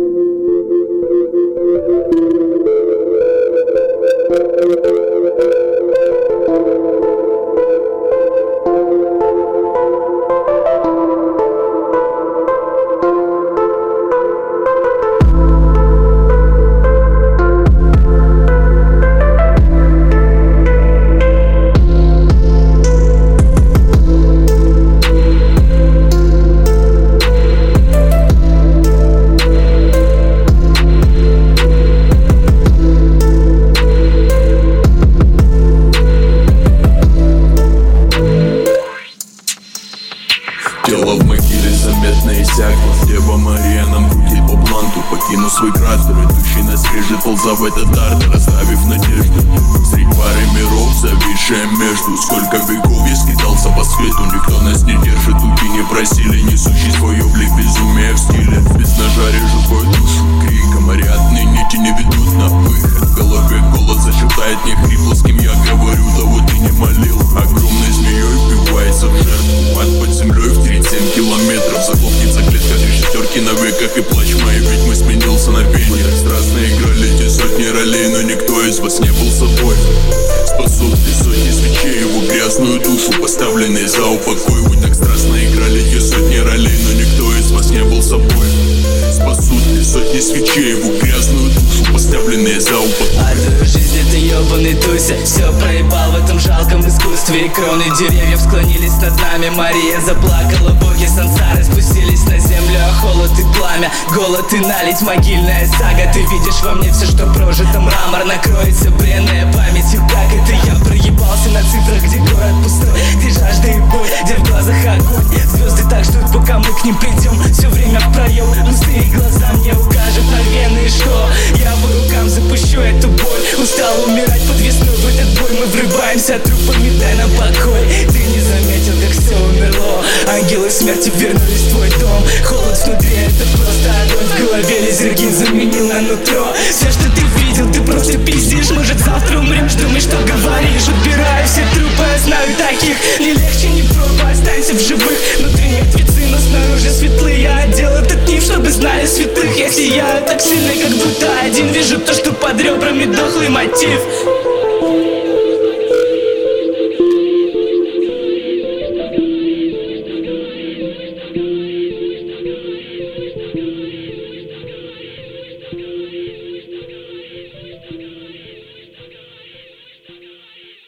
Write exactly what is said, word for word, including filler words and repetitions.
Тело в могиле заметно иссякло. Дева Мария нам крутит по бланту. Покину свой кратер, идущий на скрежет, полза в этот артер, оставив надежду. Средь пары миров, зависшая между. Сколько веков я скитался по свету. Никто нас не держит, дуки не просили. Несущий свой облик безумия в стиле. Без ножа режу твою душу криком. Ариадные нити не ведут на выход. В голове голос зашептает мне хрипло. С кем я говорю, того ты не молил. Огромной змеей впивается в жертву. Ад под землей в тридцать семь километров. Захлопнется клетка, три шестерки на веках. И плач моей ведьмы сменился на пение. Так страстно играли эти сотни ролей, но никто из вас не был собой. Спасут ли сотни свечей его грязную душу, поставленные за упокой. Вы так страстно играли эти сотни ролей, но никто из вас не был собой. Спасут ли сотни свечей его грязную душу, поставленные за упокой. А твою жизнь это ебаный туся. Все проебал в этом жалком искусстве. И кроны деревьев склонились над нами. Мария заплакала, боги сансары спустились на землю. А холод и пламя, голод и налить, могильная сага. Ты видишь во мне все, что прожито. Мрамор накроется бренная памятью. Как это я проебался на цифрах, где город пустой, где жажда и боль, где в глазах огонь. Звезды так ждут, пока мы к ним придем. Все время в проем, пустые глаза мне укажут на вены. И что? Я по рукам запущу эту боль. Устал умирать под весной в этот бой. Мы врываемся трупами, дай нам покой. Ты не заметил, как все умерло. Ангелы смерти вернулись в твой дом. Холод внутри, это просто огонь. В голове лизергин заменил на нутро. Все, что ты видел, ты просто пиздишь. Может завтра умрешь, думаешь, что говоришь. Убираю все трупы, я знаю таких. Не легче, не пробуй, останься в живых. Внутри мертвецы, но снаружи светлые. Я одел этот миф, чтобы знали светлых. Я сияю так сильно, как будто один. Вижу то, что под ребрами дохлый мотив.